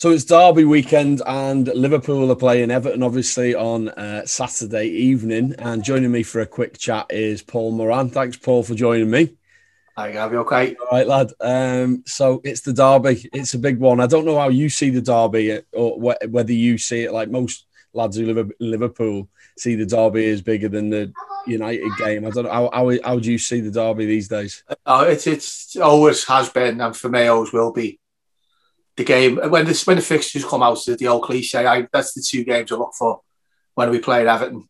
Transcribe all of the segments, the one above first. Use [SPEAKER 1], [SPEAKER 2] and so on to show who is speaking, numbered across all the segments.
[SPEAKER 1] So it's Derby weekend and Liverpool are playing Everton, obviously, on Saturday evening. And joining me for a quick chat is Paul Moran. Thanks, Paul, for joining me.
[SPEAKER 2] Hi, Gav, you okay?
[SPEAKER 1] All right, lad. So it's the Derby. It's a big one. I don't know how you see the Derby or whether you see it like most lads who live in Liverpool see the Derby as bigger than the United game. I don't know. How do you see the Derby these days?
[SPEAKER 2] It's always has been, and for me, always will be. The game when the fixtures come out, the old cliche. That's the two games I look for when we play Everton.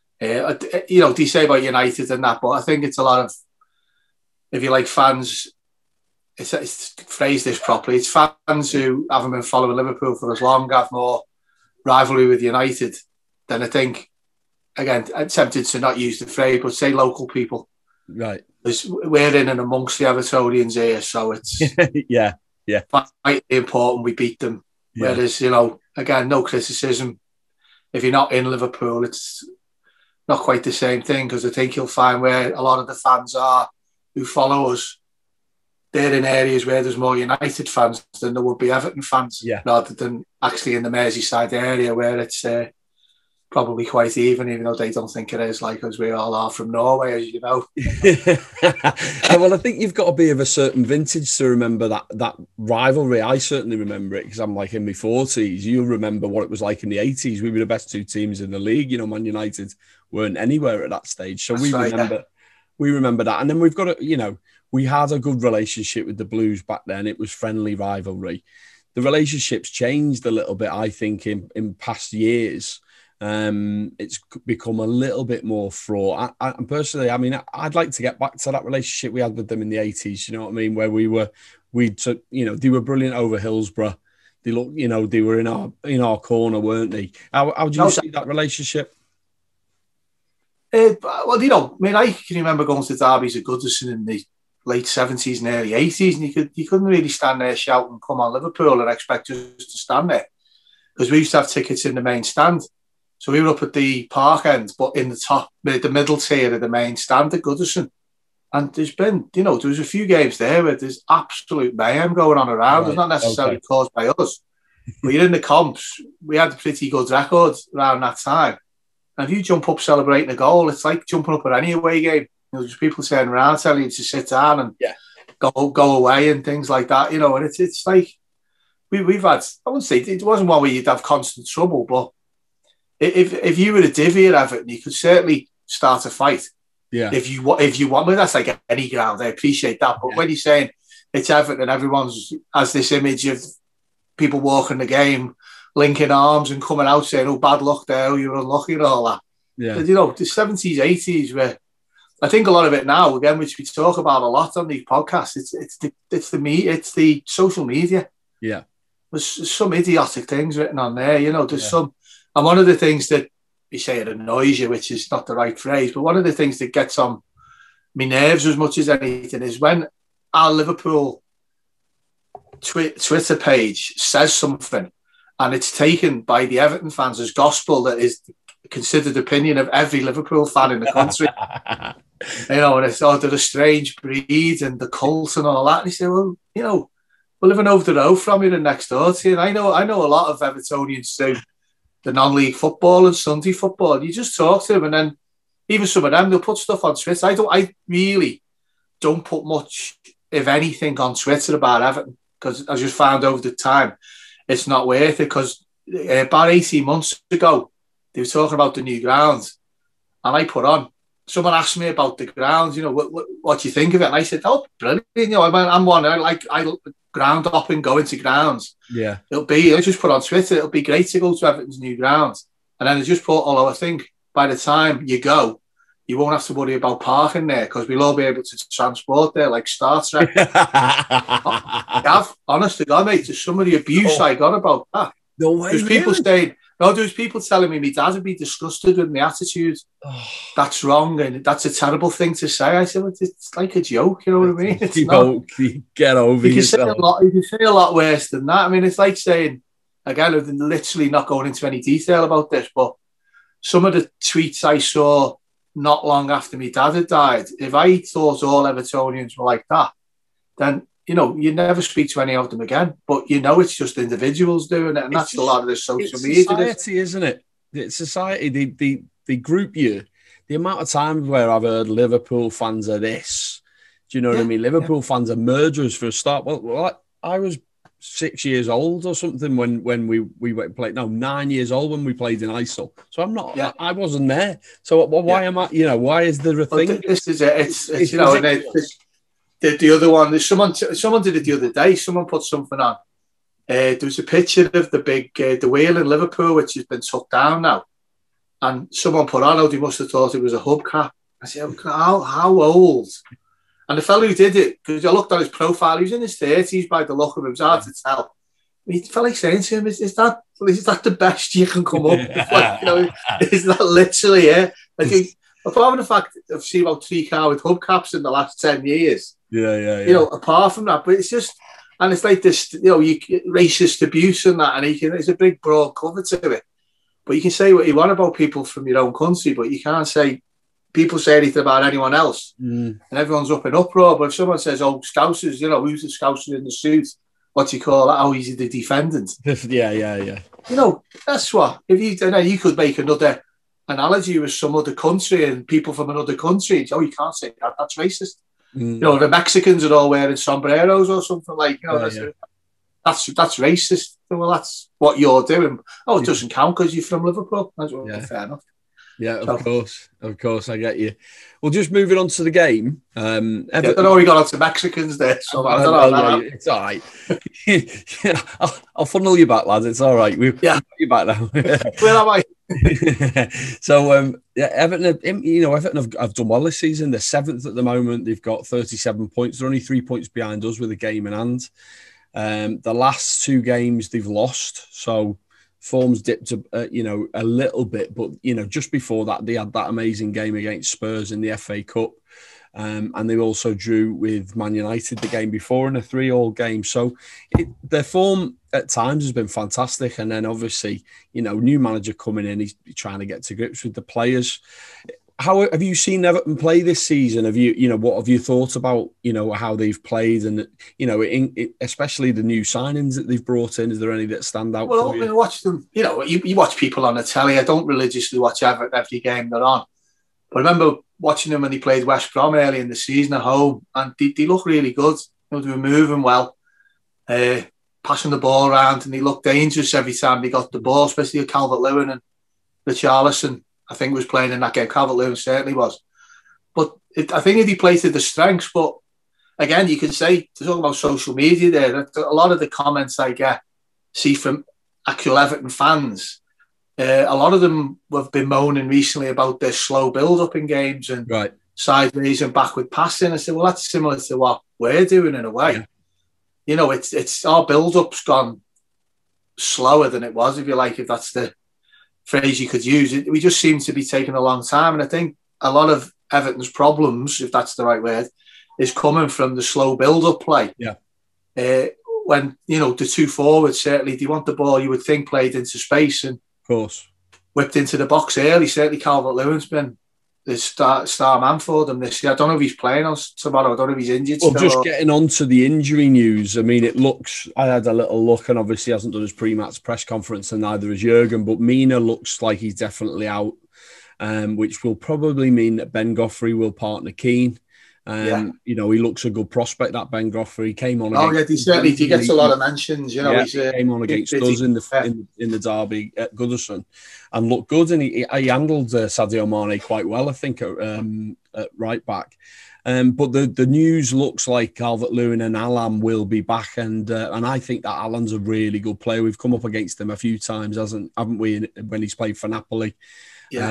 [SPEAKER 2] Do you say about United and that? But I think it's a lot of, if you like, fans. It's phrase this properly. It's fans who haven't been following Liverpool for as long, have more rivalry with United than I think. Again, I'm tempted to not use the phrase, but say local people.
[SPEAKER 1] Right.
[SPEAKER 2] We're in and amongst the Evertonians here, so it's
[SPEAKER 1] yeah.
[SPEAKER 2] Quite important we beat them. Yeah. Whereas, again, no criticism. If you're not in Liverpool, it's not quite the same thing, because I think you'll find where a lot of the fans are who follow us, they're in areas where there's more United fans than there would be Everton fans, rather than actually in the Merseyside area where it's probably quite even though they don't think it is, like us, we all are from Norway, as you know.
[SPEAKER 1] Well, I think you've got to be of a certain vintage to remember that rivalry. I certainly remember it because I'm like in my 40s. You'll remember what it was like in the 80s. We were the best two teams in the league. Man United weren't anywhere at that stage. So we remember that. And then we've got we had a good relationship with the Blues back then. It was friendly rivalry. The relationship's changed a little bit, I think, in past years. It's become a little bit more fraught. And personally, I'd like to get back to that relationship we had with them in the 80s. You know what I mean? Where they were brilliant over Hillsborough. They look, they were in our corner, weren't they? How do you see that relationship?
[SPEAKER 2] I can remember going to derbies at Goodison in the late 70s and early 80s, and you couldn't really stand there shouting, "Come on, Liverpool," and expect us to stand there, because we used to have tickets in the main stand. So we were up at the park end, but in the middle tier of the main stand at Goodison. And there's been, there was a few games there where there's absolute mayhem going on around. Right. It's not necessarily caused by us. But you're in the comps. We had a pretty good record around that time. And if you jump up celebrating a goal, it's like jumping up at any away game. There's people standing around telling you to sit down and go away and things like that. And it's like we've had, I wouldn't say it wasn't one where you'd have constant trouble, but if you were a divvy at Everton, you could certainly start a fight.
[SPEAKER 1] Yeah.
[SPEAKER 2] If you want, that's like any ground. I appreciate that, but when you're saying it's Everton, and everyone's has this image of people walking the game, linking arms and coming out saying, "Oh, bad luck there, oh, you're unlucky," and all that.
[SPEAKER 1] Yeah.
[SPEAKER 2] But, the 70s, 80s, where I think a lot of it now, again, which we talk about a lot on these podcasts, it's the social media.
[SPEAKER 1] Yeah.
[SPEAKER 2] There's some idiotic things written on there. There's some. And one of the things that you say it annoys you, which is not the right phrase, but one of the things that gets on my nerves as much as anything is when our Liverpool Twitter page says something and it's taken by the Everton fans as gospel that is the considered opinion of every Liverpool fan in the country. And it's they're a strange breed and the cult and all that. And you say, well, we're living over the road from you and next door to you. And I know a lot of Evertonians too. The non-league football and Sunday football. You just talk to them, and then even some of them, they'll put stuff on Twitter. I really don't put much, if anything, on Twitter about Everton, because I just found over the time it's not worth it. Because about 18 months ago, they were talking about the new ground, and I put on. Someone asked me about the ground. What do you think of it? And I said, "Oh, brilliant! I'm one. I ground hopping, going to grounds.
[SPEAKER 1] Yeah,
[SPEAKER 2] I just put on Twitter. It'll be great to go to Everton's new ground." And then I just put, although I think by the time you go, you won't have to worry about parking there because we'll all be able to transport there like Star Trek. Gav, honest to God, mate, there's some of the abuse I got about that.
[SPEAKER 1] No way.
[SPEAKER 2] There's people saying, there's people telling me my dad would be disgusted with my attitude. That's wrong and that's a terrible thing to say. I said, it's like a joke, you know what I mean? It's not.
[SPEAKER 1] Get over yourself.
[SPEAKER 2] You can say a lot worse than that. I mean, it's like saying, again, I'm literally not going into any detail about this, but some of the tweets I saw not long after my dad had died, if I thought all Evertonians were like that, then you know, you never speak to any of them again. But you know, it's just individuals doing it, and that's a lot of this social media.
[SPEAKER 1] Society, isn't it? It's society. They group you. The amount of times where I've heard Liverpool fans are this. Do you know what I mean? Liverpool fans are murderers for a start. Well, I was 6 years old or something when we went played. No, 9 years old when we played in ISIL. So I'm not. Yeah. I wasn't there. So why am I? You know, why is there a thing?
[SPEAKER 2] This is it. It's you know, and the other one. Someone did it the other day. Someone put something on. There was a picture of the big the wheel in Liverpool, which has been took down now, and someone put on. Oh, they must have thought it was a hubcap. I said, how old? And the fellow who did it, because I looked at his profile, he was in his 30s by the look of him. It was hard to tell. He felt like saying to him, is that the best you can come up with? Like, you know, is that literally it? Like, apart from the fact I've seen about 3 car with hubcaps in the last 10 years.
[SPEAKER 1] Yeah.
[SPEAKER 2] You know, apart from that, but it's just, and it's like this, you know, racist abuse and that, and it's a big broad cover to it. But you can say what you want about people from your own country, but you can't say, people say anything about anyone else, and everyone's up in uproar. But if someone says, "Oh, Scousers," you know, who's the Scouser in the suit? What do you call that? Oh, he's the defendant.
[SPEAKER 1] Yeah.
[SPEAKER 2] You know, that's what. If you could make another analogy with some other country and people from another country. Oh, you can't say that. That's racist. You know, the Mexicans are all wearing sombreros or something like. You know, that's racist. Well, that's what you're doing. Oh, it doesn't count because you're from Liverpool. That's fair enough.
[SPEAKER 1] Yeah, of course, I get you. Well, just moving on to the game.
[SPEAKER 2] I don't know, we got on to Mexicans there, so I don't know.
[SPEAKER 1] It's all right. I'll funnel you back, lads. It's all right. We've got you back now.
[SPEAKER 2] Where am I?
[SPEAKER 1] So, Everton have done well this season. They're 7th at the moment. They've got 37 points. They're only 3 points behind us with a game in hand. The last 2 games they've lost, so form's dipped a little bit, but just before that they had that amazing game against Spurs in the FA Cup, and they also drew with Man United the game before in a 3-3 game. So their form at times has been fantastic, and then obviously new manager coming in, he's trying to get to grips with the players. How have you seen Everton play this season? Have you, what have you thought about, how they've played and, especially the new signings that they've brought in? Is there any that stand out?
[SPEAKER 2] Well, I watch them, you watch people on the telly. I don't religiously watch Everton every game they're on. But I remember watching them when they played West Brom early in the season at home, and they look really good. They were moving well, passing the ball around, and they looked dangerous every time they got the ball, especially Calvert-Lewin and Richarlison. I think was playing in that game. Calvert-Lewin certainly was. But I think he played to the strengths. But again, you can say, to talk about social media there, a lot of the comments I see from actual Everton fans, a lot of them have been moaning recently about their slow build-up in games and sideways and backward passing. I said, well, that's similar to what we're doing in a way. Yeah. It's our build-up's gone slower than it was, if you like, if that's the phrase you could use. We just seem to be taking a long time, and I think a lot of Everton's problems, if that's the right word, is coming from the slow build-up play.
[SPEAKER 1] Yeah.
[SPEAKER 2] When the 2 forwards, certainly they want the ball, you would think, played into space and
[SPEAKER 1] of course
[SPEAKER 2] whipped into the box early. Certainly Calvert-Lewin's been the star man for them this year. I don't know if he's playing on tomorrow. I don't know if he's injured.
[SPEAKER 1] Well, just getting on to the injury news. I mean, I had a little look, and obviously hasn't done his pre-match press conference, and neither has Jurgen, but Mina looks like he's definitely out, which will probably mean that Ben Godfrey will partner Keane. He looks a good prospect, that Ben Godfrey. Came on.
[SPEAKER 2] He gets a lot of mentions. He
[SPEAKER 1] came on against us in the derby at Goodison and looked good, and he handled Sadio Mane quite well, I think, at right back. But the news looks like Calvert-Lewin and Allan will be back, and I think that Allan's a really good player. We've come up against him a few times, haven't we? When he's played for Napoli. Yeah.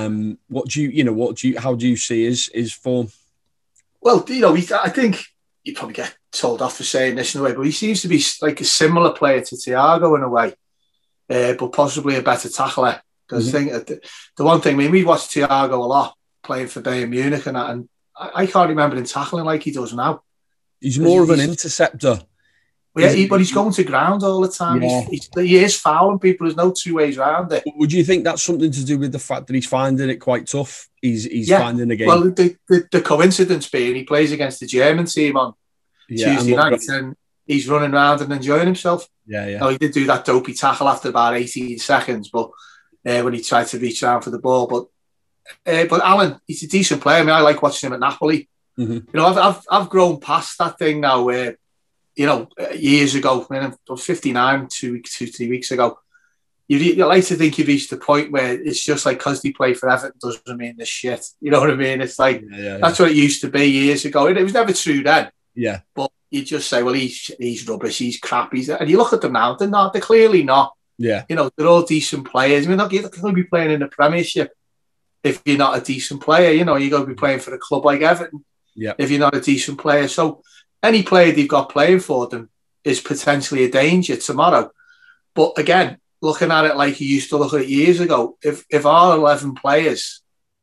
[SPEAKER 1] How do you see his form?
[SPEAKER 2] Well, I think you probably get told off for saying this in a way, but he seems to be like a similar player to Thiago in a way, but possibly a better tackler. Because I think the one thing, we watched Thiago a lot playing for Bayern Munich and that, and I can't remember him tackling like he does now.
[SPEAKER 1] He's more of an interceptor.
[SPEAKER 2] But he's going to ground all the time. Yeah. He is fouling people. There's no 2 ways around it.
[SPEAKER 1] Would you think that's something to do with the fact that he's finding it quite tough? He's finding the game.
[SPEAKER 2] Well, the coincidence being he plays against the German team on Tuesday night, and he's running around and enjoying himself.
[SPEAKER 1] Yeah.
[SPEAKER 2] Now, he did do that dopey tackle after about 18 seconds, but when he tried to reach around for the ball. But Alan, he's a decent player. I mean, I like watching him at Napoli. You know, I've grown past that thing now where, you know, years ago, when I was 59, 3 weeks ago, you like to think you've reached the point where it's just like, because they play for Everton doesn't mean this shit. You know what I mean? It's like, that's what it used to be years ago. It was never true then.
[SPEAKER 1] Yeah. But
[SPEAKER 2] you just say, well, he's rubbish, he's crap. And you look at them now, they're not. They're clearly not.
[SPEAKER 1] Yeah.
[SPEAKER 2] You know, they're all decent players. I mean, you're not going to be playing in the Premiership if you're not a decent player. You know, you're going to be playing for a club like Everton if you're not a decent player. So any player they've got playing for them is potentially a danger tomorrow. But again, looking at it like you used to look at it years ago, if our 11 players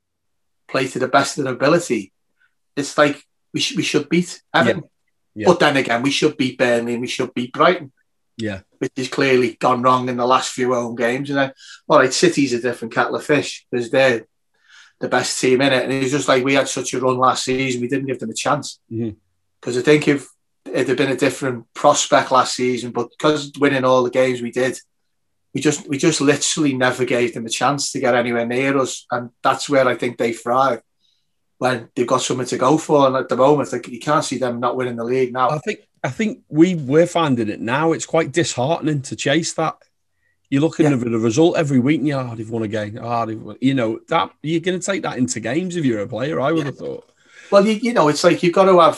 [SPEAKER 2] play to the best of their ability, it's like we should beat Everton. Yeah. But then again, we should beat Burnley and we should beat Brighton.
[SPEAKER 1] Yeah.
[SPEAKER 2] Which has clearly gone wrong in the last few home games. And then, all right, City's a different kettle of fish because they're the best team in it. And it was just like we had such a run last season, we didn't give them a chance. Because I think if it had been a different prospect last season, but because winning all the games we did, we just literally never gave them a chance to get anywhere near us. And that's where I think they thrive, when they've got something to go for. And at the moment, like, you can't see them not winning the league now.
[SPEAKER 1] I think we're finding it now. It's quite disheartening to chase that. You're looking at the result every week and you're, they've won a game. You know, that you're going to take that into games if you're a player, I would have thought.
[SPEAKER 2] Well, you know, it's like you've got to have,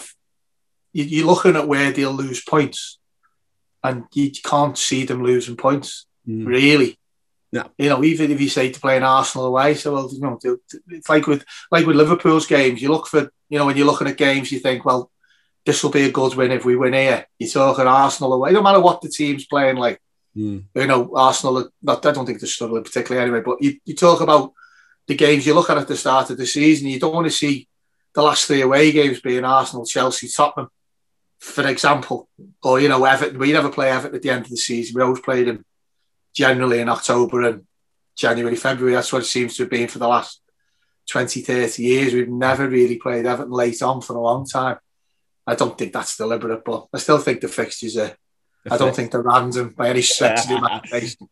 [SPEAKER 2] you're looking at where they'll lose points and you can't see them losing points, really. No. You know, even if you say to play an Arsenal away, so, well, you know, it's like with Liverpool's games, you look for, you know, when you're looking at games, you think, well, this will be a good win if we win here. You're talking Arsenal away. It don't matter what the team's playing like. You know, Arsenal, I don't think they're struggling particularly anyway, but you talk about the games you look at the start of the season, you don't want to see the last 3 away games being Arsenal, Chelsea, Tottenham, for example, or, you know, Everton. We never play Everton at the end of the season. We always play them generally in October and January, February. That's what it seems to have been for the last 20, 30 years. We've never really played Everton late on for a long time. I don't think that's deliberate, but I still think the fixtures are, I don't think they're random by any stretch of the imagination.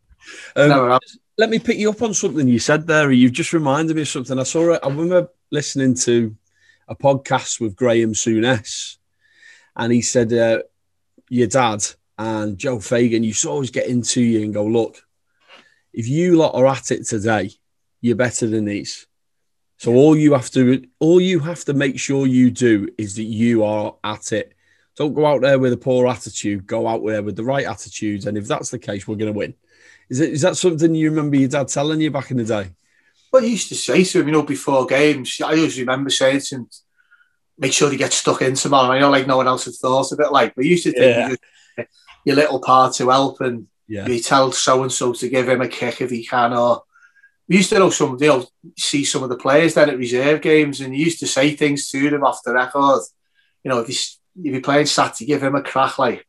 [SPEAKER 1] Let me pick you up on something you said there. You've just reminded me of something. I remember listening to a podcast with Graham Souness, and he said, your dad and Joe Fagan used to always get into you and go, look, if you lot are at it today, you're better than these. So all you have to make sure you do is that you are at it. Don't go out there with a poor attitude. Go out there with the right attitude. And if that's the case, we're going to win. Is that something you remember your dad telling you back in the day?
[SPEAKER 2] Well, he used to say to him, you know, before games, I always remember saying to him, make sure he gets stuck in tomorrow. I know, like, no one else had thought of it, like, but you used to think your little part to help, and you tell so-and-so to give him a kick if he can, or we used to know see some of the players then at reserve games, and you used to say things to them off the record. You know, if you're playing Saturday, give him a crack, like.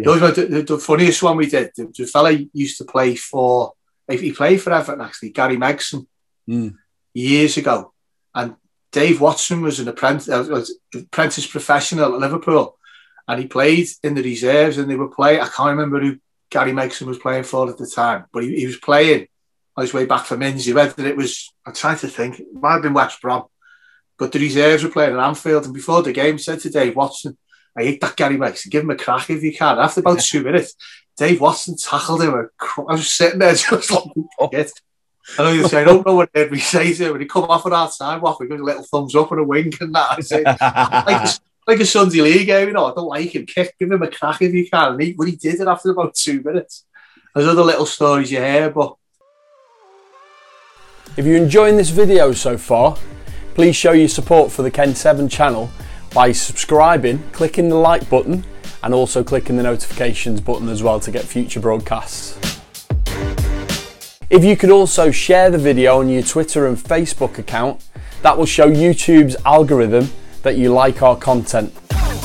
[SPEAKER 2] The funniest one we did, the fella used to play for, he played for Everton actually, Gary Megson, years ago. And Dave Watson was an apprentice professional at Liverpool. And he played in the reserves and they were playing, I can't remember who Gary Megson was playing for at the time, but he was playing on his way back from Innsbruck. Whether it was, I'm trying to think, it might have been West Brom. But the reserves were playing at Anfield. And before the game, said to Dave Watson, I hate that Gary Megson, give him a crack if you can. After about 2 minutes, Dave Watson tackled him. I was sitting there just like, shit. I know you say, I don't know what we say to him. When he come off at our sidewalk, we give a little thumbs up and a wink and that. I say, like a Sunday League game, you know, I don't like him. Give him a crack if you can. And he did it after about 2 minutes. There's other little stories you hear, but...
[SPEAKER 3] If you're enjoying this video so far, please show your support for the Ken 7 channel by subscribing, clicking the like button, and also clicking the notifications button as well to get future broadcasts. If you could also share the video on your Twitter and Facebook account, that will show YouTube's algorithm that you like our content.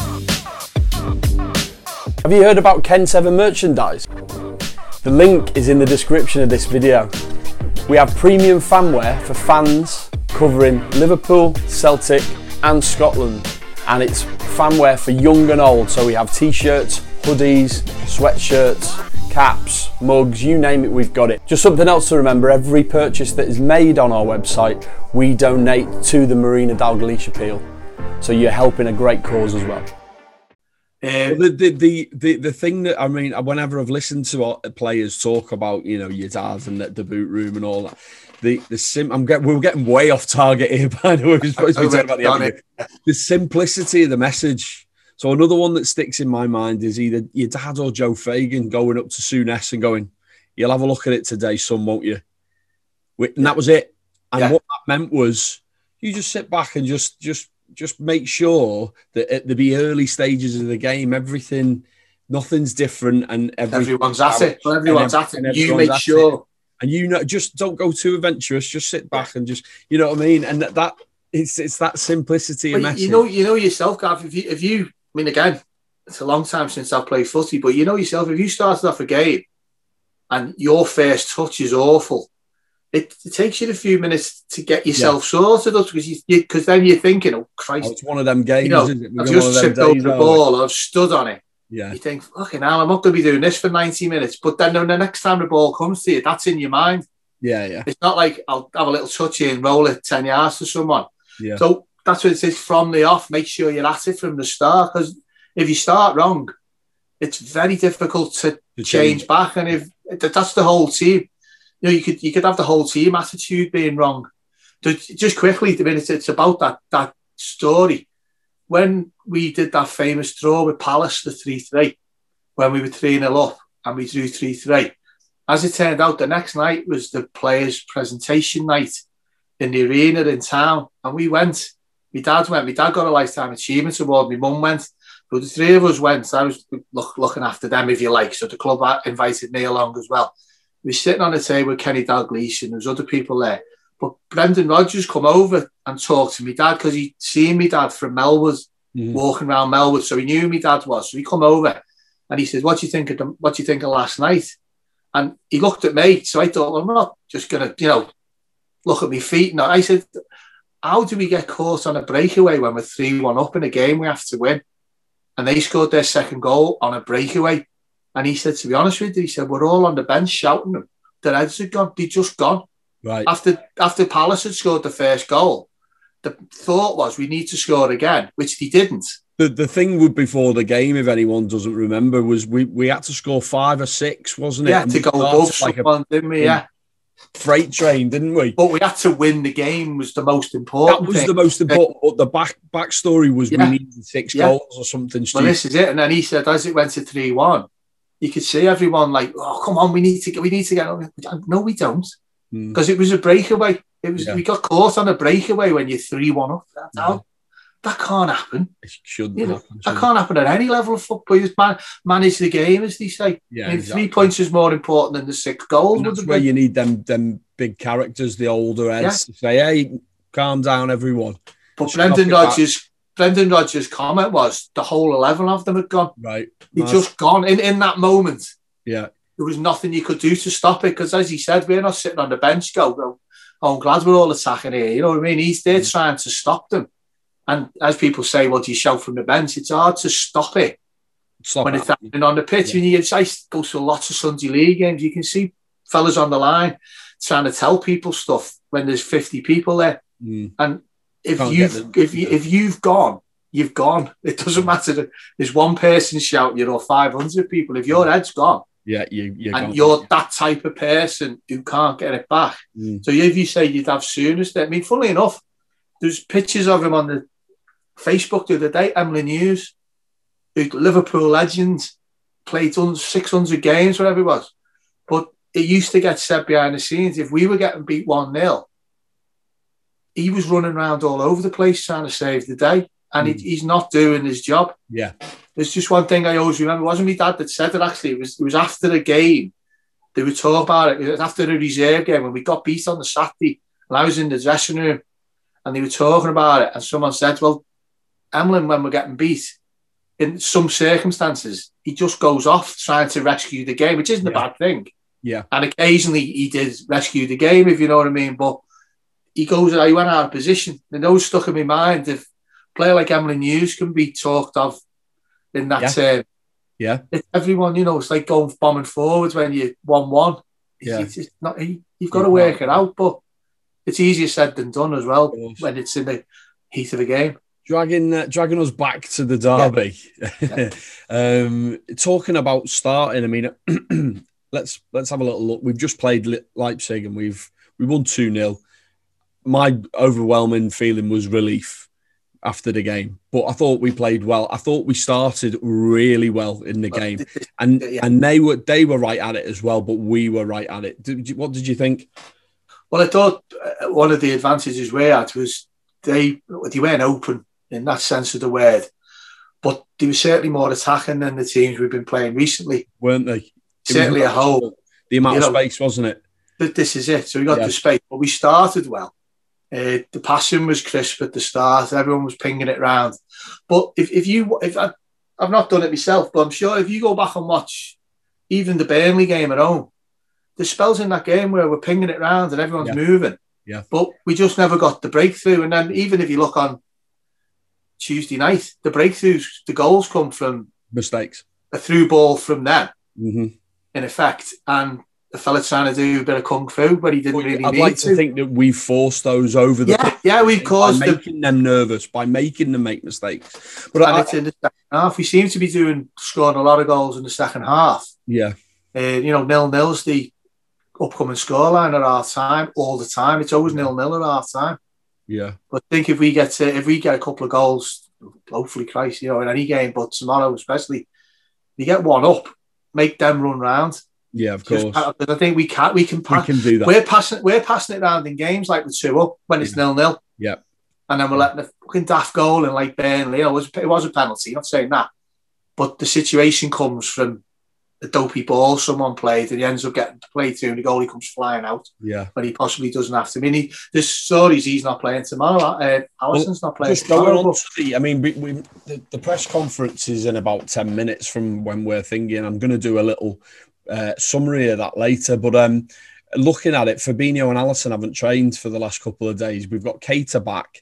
[SPEAKER 3] Have you heard about Ken 7 merchandise? The link is in the description of this video. We have premium fanwear for fans covering Liverpool, Celtic and Scotland, and it's fanwear for young and old. So we have t-shirts, hoodies, sweatshirts, caps, mugs, you name it, we've got it. Just something else to remember, every purchase that is made on our website, we donate to the Marina Dalglish Appeal. So you're helping a great cause as well.
[SPEAKER 1] The thing that, I mean, whenever I've listened to players talk about, you know, your dad and the boot room and all that, we're getting way off target here, by the way. We're supposed to be talking about the simplicity of the message. So another one that sticks in my mind is either your dad or Joe Fagan going up to Souness and going, "You'll have a look at it today, son, won't you?" And that was it. And what that meant was you just sit back and just make sure that at the early stages of the game, nothing's different, and
[SPEAKER 2] everyone's at it. Everyone's at it. You make sure,
[SPEAKER 1] and you know, just don't go too adventurous. Just sit back and just, you know what I mean. And that it's that simplicity of message.
[SPEAKER 2] You know yourself, Gav. If you, I mean, again, it's a long time since I've played footy, but you know yourself. If you started off a game and your first touch is awful, it takes you a few minutes to get yourself sorted up, because then you're thinking, "Oh Christ,
[SPEAKER 1] it's one of them games,
[SPEAKER 2] you know,
[SPEAKER 1] isn't it?
[SPEAKER 2] I've just tripped over the ball, or I've stood on it."
[SPEAKER 1] Yeah,
[SPEAKER 2] you think, "Fucking hell, I'm not going to be doing this for 90 minutes." But then the next time the ball comes to you, that's in your mind.
[SPEAKER 1] Yeah.
[SPEAKER 2] It's not like I'll have a little touch and roll it 10 yards to someone.
[SPEAKER 1] Yeah.
[SPEAKER 2] So that's what it says from the off. Make sure you're at it from the start, because if you start wrong, it's very difficult to change back. And if that's the whole team. You know, you could have the whole team attitude being wrong. Just quickly, the minute it's about that story. When we did that famous draw with Palace, the 3-3, when we were 3-0 up and we drew 3-3, as it turned out, the next night was the players' presentation night in the arena in town, and we went. My dad went. My dad got a lifetime achievement award. My mum went. But the three of us went. I was looking after them, if you like. So the club invited me along as well. We were sitting on a table with Kenny Dalglish and there's other people there. But Brendan Rodgers come over and talked to me dad, because he'd seen me dad from Melwood, walking around Melwood, so he knew who me dad was. So he come over and he said, what do you think of last night? And he looked at me, so I thought, well, I'm not just going to, look at my feet. No, I said, how do we get caught on a breakaway when we're 3-1 up in a game we have to win? And they scored their second goal on a breakaway. And he said, to be honest with you, he said, we're all on the bench shouting them. Their heads had gone. They'd just gone.
[SPEAKER 1] Right.
[SPEAKER 2] After Palace had scored the first goal, the thought was we need to score again, which they didn't.
[SPEAKER 1] The thing would before the game, if anyone doesn't remember, was we had to score 5 or 6, wasn't it?
[SPEAKER 2] Yeah, to go above someone, didn't we? Yeah.
[SPEAKER 1] Freight train, didn't we?
[SPEAKER 2] But we had to win the game was the most important.
[SPEAKER 1] That was the most important. But the backstory was we needed 6 goals or something stupid.
[SPEAKER 2] Well, this is it. And then he said, as it went to 3-1, you could see everyone like, "Oh, come on, we need to get on." No, we don't, because it was a breakaway. It was we got caught on a breakaway when you're 3-1 up. That can't happen.
[SPEAKER 1] It shouldn't happen.
[SPEAKER 2] That can't happen at any level of football. You just manage the game, as they say.
[SPEAKER 1] Yeah,
[SPEAKER 2] I mean, exactly. 3 points is more important than the 6 goals.
[SPEAKER 1] And that's where you need them big characters, the older heads, to say, "Hey, calm down, everyone."
[SPEAKER 2] But Brendan Rodgers' comment was the whole 11 of them had gone.
[SPEAKER 1] Right.
[SPEAKER 2] They'd just gone in that moment.
[SPEAKER 1] Yeah.
[SPEAKER 2] There was nothing you could do to stop it, because, as he said, we're not sitting on the bench go, "Oh, I'm glad we're all attacking here." You know what I mean? He's there trying to stop them. And as people say, well, do you shout from the bench? It's hard to stop it when it's happening on the pitch. Yeah. I go to lots of Sunday League games. You can see fellas on the line trying to tell people stuff when there's 50 people there. And if you've gone, you've gone. It doesn't matter that there's one person shouting or 500 people. If your head's gone, you're that type of person who can't get it back. So if you say you'd have Souness there, I mean, funnily enough, there's pictures of him on the Facebook the other day. Emily News, who's Liverpool legend, played 600 games, whatever it was. But it used to get said behind the scenes, if we were getting beat 1-0, he was running around all over the place trying to save the day. And he's not doing his job.
[SPEAKER 1] Yeah.
[SPEAKER 2] There's just one thing I always remember. It wasn't my dad that said it, actually. It was after the game. They would talk about it. It was after the reserve game when we got beat on the Saturday. And I was in the dressing room. And they were talking about it. And someone said, well, Emlyn, when we're getting beat, in some circumstances, he just goes off trying to rescue the game, which isn't a bad thing.
[SPEAKER 1] Yeah.
[SPEAKER 2] And occasionally he did rescue the game, if you know what I mean. But he went out of position. And those stuck in my mind. player like Emily News can be talked of in that term.
[SPEAKER 1] Yeah.
[SPEAKER 2] It's everyone, it's like going bombing forwards when you're 1-1.
[SPEAKER 1] Yeah.
[SPEAKER 2] It's not, you've got to work it out, but it's easier said than done as well when it's in the heat of the game.
[SPEAKER 1] Dragging us back to the derby. Talking about starting, I mean, let's have a little look. We've just played Leipzig and we won 2-0. My overwhelming feeling was relief after the game, but I thought we played well. I thought we started really well in the game, and they were right at it as well, but we were right at it. What did you think?
[SPEAKER 2] Well, I thought one of the advantages we had was they weren't open in that sense of the word, but they were certainly more attacking than the teams we've been playing recently,
[SPEAKER 1] weren't they?
[SPEAKER 2] Certainly a whole.
[SPEAKER 1] The amount of space, wasn't it?
[SPEAKER 2] This is it. So we got the space, but we started well. The passing was crisp at the start. Everyone was pinging it round. But if I've not done it myself, but I'm sure if you go back and watch even the Burnley game at home, there's spells in that game where we're pinging it round and everyone's moving.
[SPEAKER 1] Yeah.
[SPEAKER 2] But we just never got the breakthrough. And then even if you look on Tuesday night, the breakthroughs, the goals come from
[SPEAKER 1] mistakes,
[SPEAKER 2] a through ball from them,
[SPEAKER 1] in
[SPEAKER 2] effect, and the fella trying to do a bit of kung fu, but he didn't really.
[SPEAKER 1] I'd like to think that we forced those over the pitch.
[SPEAKER 2] Yeah, we've caused
[SPEAKER 1] by making them nervous, by making them make mistakes. But
[SPEAKER 2] it's in the second half. We seem to be scoring a lot of goals in the second half.
[SPEAKER 1] Yeah,
[SPEAKER 2] 0-0's the upcoming scoreline at half time all the time. It's always 0-0 at half time.
[SPEAKER 1] Yeah,
[SPEAKER 2] but I think if we get a couple of goals, hopefully, Christ, in any game, but tomorrow especially, you get one up, make them run round.
[SPEAKER 1] Yeah, of course.
[SPEAKER 2] Because I think we can
[SPEAKER 1] do that.
[SPEAKER 2] We're passing it around in games like the 2-up when it's 0-0.
[SPEAKER 1] Yeah,
[SPEAKER 2] and then we're letting a fucking daft goal in like Burnley. It was a penalty. Not saying that, but the situation comes from a dopey ball someone played and he ends up getting to play through and the goalie comes flying out.
[SPEAKER 1] Yeah,
[SPEAKER 2] when he possibly doesn't have to. I mean, there's stories he's not playing tomorrow. Alisson's not playing tomorrow.
[SPEAKER 1] The press conference is in about 10 minutes from when we're thinking. I'm going to do a little summary of that later, but looking at it, Fabinho and Alisson haven't trained for the last couple of days. We've got Keita back,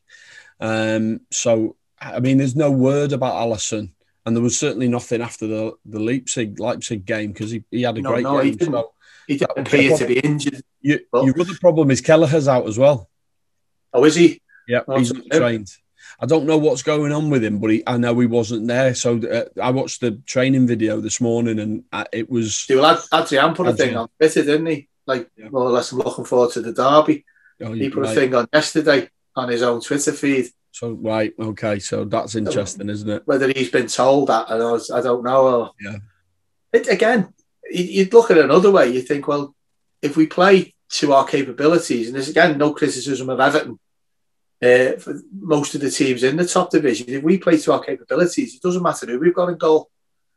[SPEAKER 1] so I mean, there's no word about Alisson. And there was certainly nothing after the Leipzig game because he had a great game.
[SPEAKER 2] He didn't appear to be injured.
[SPEAKER 1] Your other problem is Kelleher's out as well.
[SPEAKER 2] Oh, is he?
[SPEAKER 1] Yeah, he's not trained. I don't know what's going on with him, but I know he wasn't there. So I watched the training video this morning and it was...
[SPEAKER 2] Well, Adrian put a thing on Twitter, didn't he? More or less, I'm looking forward to the derby. He put a thing on yesterday on his own Twitter feed.
[SPEAKER 1] So, right, okay, so that's interesting, isn't it?
[SPEAKER 2] Whether he's been told that, I don't know. Again, you'd look at it another way. You think, well, if we play to our capabilities, and there's, again, no criticism of Everton, for most of the teams in the top division, if we play to our capabilities, it doesn't matter who we've got in goal.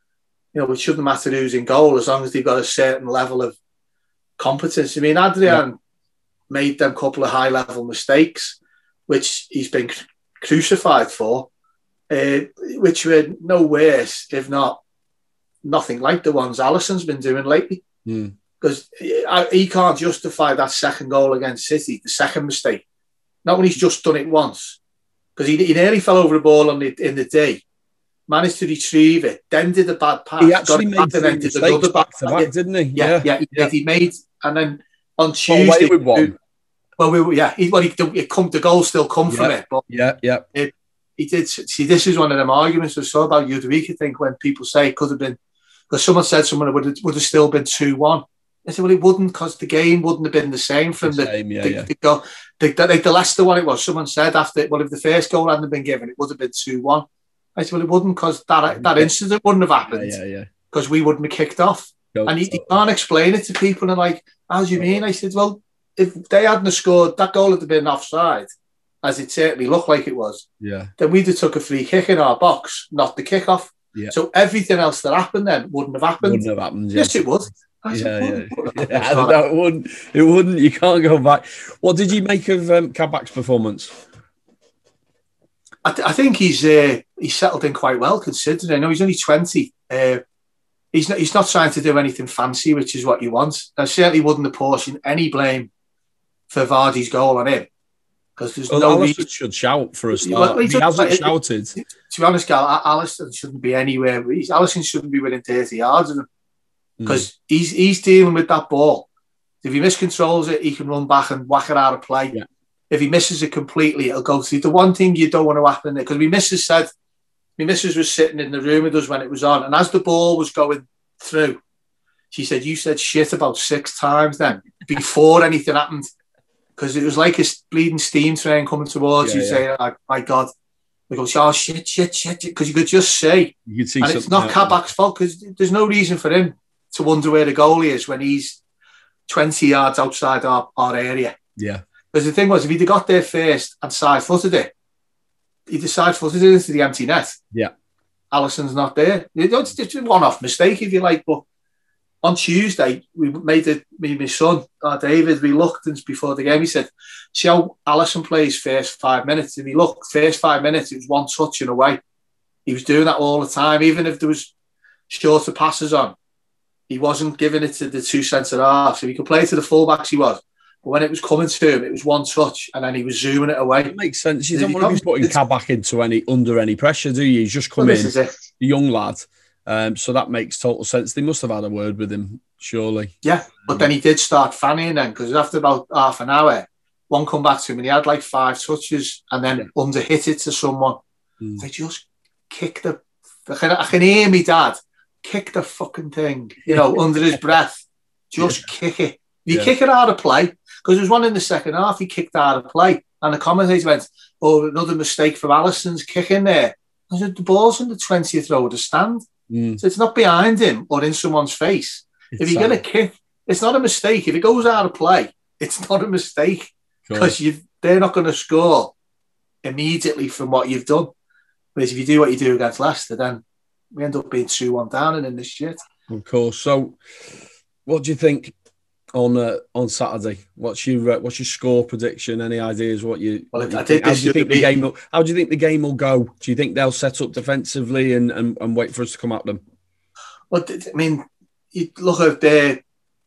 [SPEAKER 2] It shouldn't matter who's in goal as long as they've got a certain level of competence. I mean, Adrian made them couple of high-level mistakes, which he's been crucified for, which were no worse, if not nothing like the ones Alisson's been doing lately. Because he can't justify that second goal against City, the second mistake. Not when he's just done it once. Because he nearly fell over the ball in the day, managed to retrieve it, then did a bad pass.
[SPEAKER 1] He actually made three mistakes back-to-back, didn't he?
[SPEAKER 2] Yeah, he did. He made, and then on Tuesday...
[SPEAKER 1] Away with one.
[SPEAKER 2] Well, the goal still come from it. But he did. See, this is one of them arguments I saw about Udrich, I think, when people say it could have been, because someone said would have still been 2-1. I said, well, it wouldn't, because the game wouldn't have been the same from the goal. The Leicester one, it was. Someone said after, well, if the first goal hadn't been given, it would have been 2-1. I said, well, it wouldn't, because that incident wouldn't have happened. Because we wouldn't have kicked off. And he can't explain it to people. And like, how do you mean? I said, well, if they hadn't scored, that goal would have been offside, as it certainly looked like it was. Then we'd have took a free kick in our box, not the kickoff. So everything else that happened then wouldn't have happened. Yes, it would.
[SPEAKER 1] It wouldn't. It wouldn't. You can't go back. What did you make of Kabak's performance?
[SPEAKER 2] I think he's settled in quite well, considering. I know he's only 20. He's not trying to do anything fancy, which is what you want. I certainly wouldn't apportion any blame for Vardy's goal on him. Because there's
[SPEAKER 1] Well,
[SPEAKER 2] no
[SPEAKER 1] Alisson should shout for a start.
[SPEAKER 2] Well,
[SPEAKER 1] He hasn't shouted.
[SPEAKER 2] To be honest, Gal, Alisson shouldn't be anywhere. Alisson shouldn't be within 30 yards of him because he's dealing with that ball. If he miscontrols it, he can run back and whack it out of play.
[SPEAKER 1] Yeah.
[SPEAKER 2] If he misses it completely, it'll go through. The one thing you don't want to happen there, because my missus was sitting in the room with us when it was on, and as the ball was going through, she said, "You said shit about 6 times then before anything happened." Because it was like a bleeding steam train coming towards you, saying, like, "My God." We go, "Oh, shit," because you could just say.
[SPEAKER 1] You could see,
[SPEAKER 2] and it's not Kabak's fault, because there's no reason for him to wonder where the goalie is when he's 20 yards outside our area.
[SPEAKER 1] Yeah.
[SPEAKER 2] Because the thing was, if he'd have got there first and side-footed it, he'd have side-footed it into the empty net.
[SPEAKER 1] Yeah.
[SPEAKER 2] Alisson's not there. It's a one-off mistake, if you like, but on Tuesday, we made it, me and my son, David, we looked before the game. He said, "See how Alisson plays first 5 minutes? If he looked, first 5 minutes, it was one touch and away." He was doing that all the time. Even if there was shorter passes on, he wasn't giving it to the 2 centre-halves. If he could play to the full-backs, he was. But when it was coming to him, it was one touch, and then he was zooming it away.
[SPEAKER 1] It makes sense. You don't want to be putting Kabak under any pressure, do you? He's just come in, a young lad. So that makes total sense. They must have had a word with him, surely.
[SPEAKER 2] Yeah, but then he did start fanning then, because after about half an hour, one come back to him and he had like 5 touches and then under-hit it to someone. They just kicked the... I can hear me dad kick the fucking thing, under his breath. Just kick it. If you kick it out of play, because there was one in the second half, he kicked out of play, and the commentator went, "Oh, another mistake from Alisson's kicking there." I said, the ball's in the 20th row of the stand. So it's not behind him or in someone's face. If you're going to kick, it's not a mistake. If it goes out of play, it's not a mistake, because they're not going to score immediately from what you've done. Whereas if you do what you do against Leicester, then we end up being 2-1 down and in this shit.
[SPEAKER 1] Of course. So, what do you think on Saturday? What's your score prediction? Any ideas? How do you think the game will go? Do you think they'll set up defensively and wait for us to come at them?
[SPEAKER 2] Well, I mean, you look at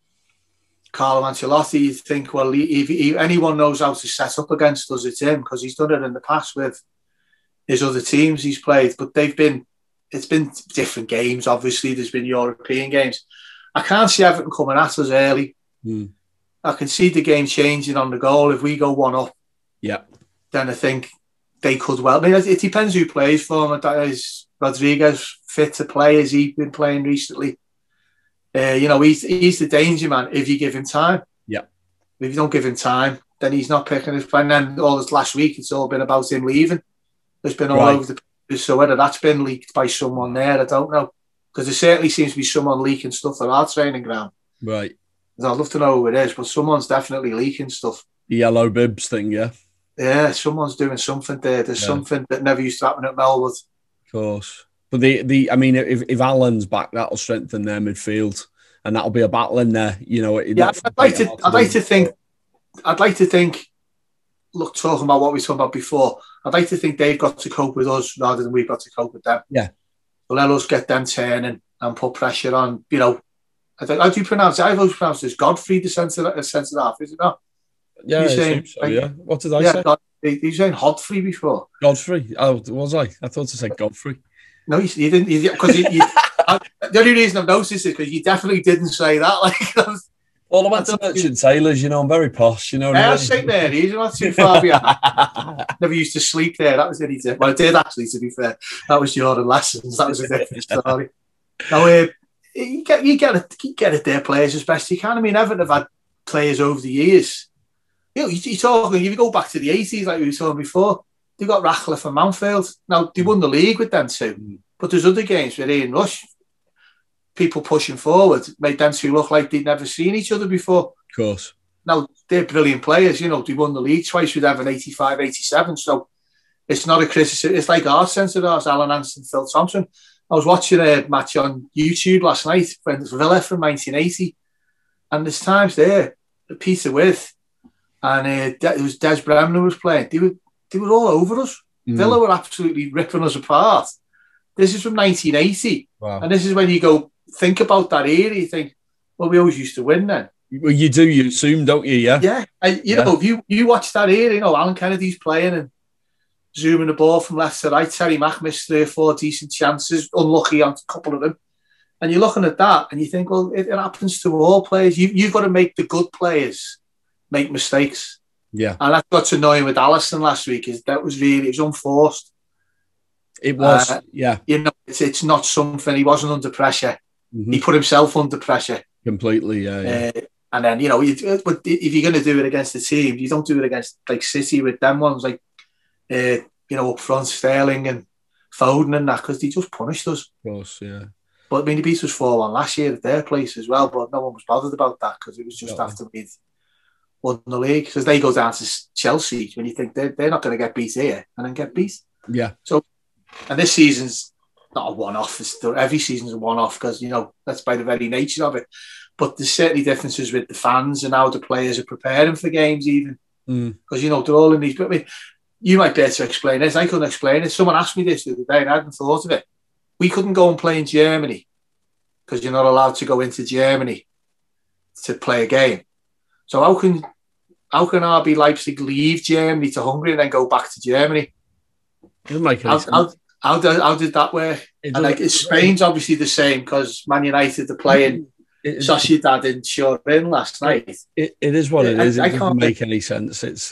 [SPEAKER 2] Carlo Ancelotti, you think, well, if anyone knows how to set up against us, it's him, because he's done it in the past with his other teams he's played. But it's been different games. Obviously, there's been European games. I can't see Everton coming at us early. I can see the game changing on the goal. If we go 1 up, then I think they could well. I mean, it depends who plays for them. Is Rodriguez fit to play? Has he been playing recently? He's the danger man if you give him time. Yeah. If you don't give him time, then he's not picking his plan. And then all this last week, it's all been about him leaving. It's been all over the place. So whether that's been leaked by someone there, I don't know. Because there certainly seems to be someone leaking stuff at our training ground. Right. I'd love to know who it is, but someone's definitely leaking stuff.
[SPEAKER 1] The yellow bibs thing, yeah?
[SPEAKER 2] Yeah, someone's doing something there. There's something that never used to happen at Melwood.
[SPEAKER 1] Of course. But I mean, if Allen's back, that'll strengthen their midfield, and that'll be a battle in there. I'd like to think. Look, talking about what we talked about before, I'd like to think they've got to cope with us rather than we've got to cope with them. Yeah. So let us get them turning and put pressure on. How do you pronounce it? I've always pronounced it as Godfrey, the centre half, is it not? Yeah, yeah. What did I say?
[SPEAKER 2] You were saying Hodfrey before.
[SPEAKER 1] Godfrey? Oh, was I? I thought to say Godfrey.
[SPEAKER 2] No, you didn't. Because the only reason I've noticed is because you definitely didn't say that.
[SPEAKER 1] Well, I went to Merchant Taylors, I'm very posh,
[SPEAKER 2] I was St Mary's, you're not too far behind. Never used to sleep there, that was it. Well, I did actually, to be fair. That was Jordan Lessons, that was a different story. Now, you get it there, players as best you can. I mean, Everton have had players over the years. You're talking, if you go back to the 80s, like we were talking before, they got Ratcliffe and Mountfield. Now, they won the league with them too. But there's other games with Ian Rush, people pushing forward, made them two look like they'd never seen each other before.
[SPEAKER 1] Of course.
[SPEAKER 2] Now, they're brilliant players. They won the league twice with Everton, 85, 87. So it's not a criticism. It's like our centre-halves, Alan Hansen, Phil Thompson. I was watching a match on YouTube last night, Villa from 1980, and there's times there, Peter With, and it was Des Bremner was playing. They were all over us. Villa were absolutely ripping us apart. This is from 1980, and this is when you go think about that era. You think, well, we always used to win then.
[SPEAKER 1] Well, you do. You assume, don't you? Yeah.
[SPEAKER 2] Yeah. And, you know, if you watch that here, you know, Alan Kennedy's playing and zooming the ball from left to right. Terry Mack missed 3 or 4 decent chances, unlucky on a couple of them. And you're looking at that and you think, well, it happens to all players. You've got to make the good players make mistakes.
[SPEAKER 1] Yeah.
[SPEAKER 2] And that's what's annoying with Alisson last week is that was really, it was unforced.
[SPEAKER 1] It was, yeah.
[SPEAKER 2] You know, it's not something, he wasn't under pressure. Mm-hmm. He put himself under pressure.
[SPEAKER 1] Completely, yeah.
[SPEAKER 2] And then, you know, but if you're going to do it against the team, you don't do it against, like, City with them ones, like, you know, up front, Sterling and Foden and that, because they just punished us.
[SPEAKER 1] Of course, yeah.
[SPEAKER 2] But I mean, he beat us 4-1 last year at their place as well, but no one was bothered about that because it was just after we'd won the league. Because they go down to Chelsea when you think they're not going to get beat here and then get beat.
[SPEAKER 1] Yeah.
[SPEAKER 2] So, and this season's not a one-off. Every season's a one-off because, you know, that's by the very nature of it. But there's certainly differences with the fans and how the players are preparing for games even. Because, you know, they're all in these... But I mean, you might be able to explain this. I couldn't explain it. Someone asked me this the other day and I hadn't thought of it. We couldn't go and play in Germany because you're not allowed to go into Germany to play a game. So how can RB Leipzig leave Germany to Hungary and then go back to Germany?
[SPEAKER 1] Doesn't make any sense.
[SPEAKER 2] How did that work? And like Spain's obviously the same because Man United are playing Sociedad in Turin last night.
[SPEAKER 1] It is what it is. It doesn't make any sense. It's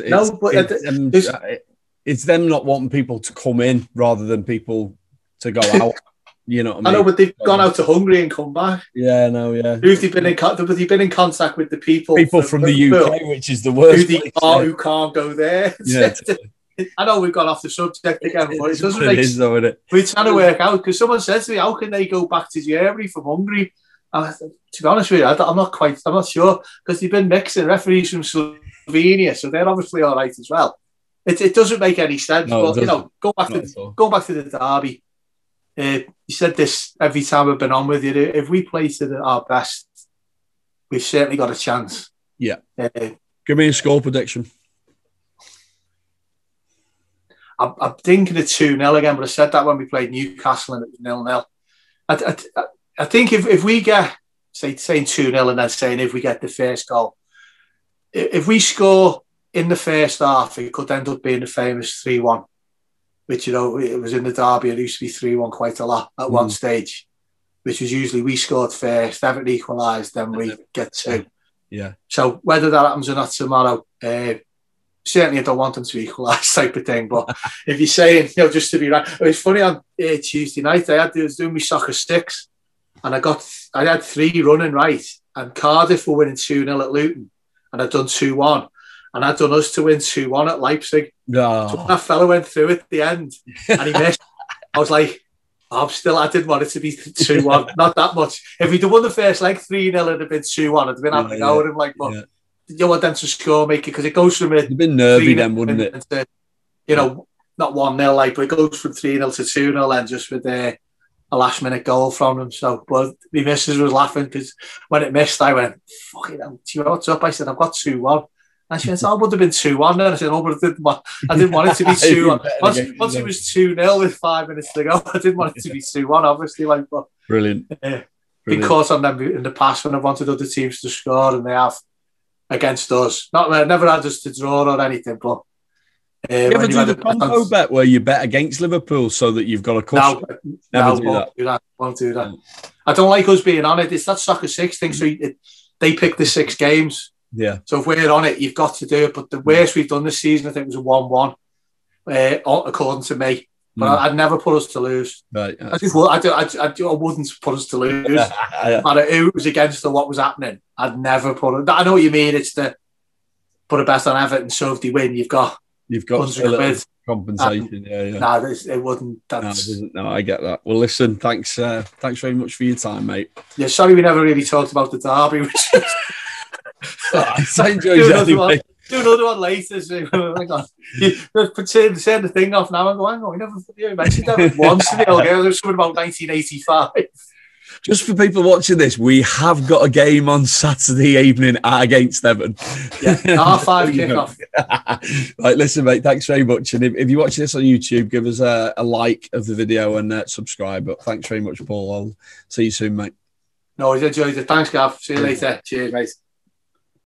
[SPEAKER 1] them not wanting people to come in rather than people to go out. You know what I mean? I
[SPEAKER 2] know, but they've gone out to Hungary and come back.
[SPEAKER 1] Yeah, no, yeah.
[SPEAKER 2] Who've they been in contact with the people
[SPEAKER 1] from the UK, which is the worst.
[SPEAKER 2] Who can't go there.
[SPEAKER 1] Yeah,
[SPEAKER 2] I know we've gone off the subject again, but it doesn't make sense.
[SPEAKER 1] We're
[SPEAKER 2] trying to work out because someone said to me, "How can they go back to Germany from Hungary?" And to be honest with you, I'm not sure because they've been mixing referees from Slovenia, so they're obviously all right as well. It doesn't make any sense, but you know, go back to the derby. You said this every time we've been on with you. If we play to our best, we've certainly got a chance.
[SPEAKER 1] Yeah. Give me a score prediction.
[SPEAKER 2] I'm thinking of 2-0 again, but I said that when we played Newcastle and it was 0-0. I think if we get, saying 2-0 and then saying if we get the first goal, if we score in the first half, it could end up being the famous 3-1. Which, you know, it was in the derby, it used to be 3-1 quite a lot at one stage, which was usually we scored first, Everton equalised, then we get 2.
[SPEAKER 1] Yeah. So
[SPEAKER 2] whether that happens or not tomorrow, certainly I don't want them to equalise type of thing, but if you're saying, you know, just to be right, it was funny on Tuesday night, I was doing my soccer sticks and I had 3 running right and Cardiff were winning 2-0 at Luton and I'd done 2-1. And I'd done us to win 2-1 at Leipzig.
[SPEAKER 1] Oh.
[SPEAKER 2] So that fella went through at the end and he missed. I was like, I didn't want it to be 2-1, not that much. If we'd have won the first leg 3-0, it'd have been 2-1. It'd have been having a go at him, like, but you want them to score, make it, because it goes from
[SPEAKER 1] it'd been nervy then, wouldn't it?
[SPEAKER 2] To, you know, not 1-0, like, but it goes from 3-0 to 2-0 then just with a last minute goal from them. So, but my missus was laughing because when it missed, I went, fucking hell, do you know what's up? I said, I've got 2-1. And she went, I would have been 2-1 then. I said, no, but I didn't want it to be 2-1. Once it was 2-0 with 5 minutes to go, I didn't want it to be 2-1, obviously. Like, but,
[SPEAKER 1] Brilliant.
[SPEAKER 2] Been caught on them in the past when I've wanted other teams to score, and they have against us. Never had us to draw or anything, but...
[SPEAKER 1] you ever do the combo bet where you bet against Liverpool so that you've got a cushion?
[SPEAKER 2] Won't do that. I don't like us being on it. It's that Soccer 6 thing, so they pick the 6 games.
[SPEAKER 1] Yeah.
[SPEAKER 2] So if we're on it, you've got to do it. But the worst we've done this season, I think, was a 1-1, according to me. But I'd never put us to lose.
[SPEAKER 1] Right.
[SPEAKER 2] I wouldn't put us to lose. No matter who was against or what was happening, I'd never put it. I know what you mean. It's to put a bet on Everton. So if they win, you've got
[SPEAKER 1] a little compensation.
[SPEAKER 2] No, it wouldn't.
[SPEAKER 1] No, I get that. Well, listen, thanks very much for your time, mate.
[SPEAKER 2] Yeah, sorry we never really talked about the derby.
[SPEAKER 1] I enjoyed it anyway.
[SPEAKER 2] Do another one later. So, hang on. Turn the thing off now and go, hang on, we never mentioned that once. It was something about 1985.
[SPEAKER 1] Just for people watching this, we have got a game on Saturday evening against Everton.
[SPEAKER 2] Yeah, 5:30 kickoff.
[SPEAKER 1] Right, listen, mate, thanks very much. And if you're watching this on YouTube, give us a like of the video and subscribe. But thanks very much, Paul. I'll see you soon, mate.
[SPEAKER 2] No, I enjoyed it. Thanks, Gav. See you later. Cheers, mate.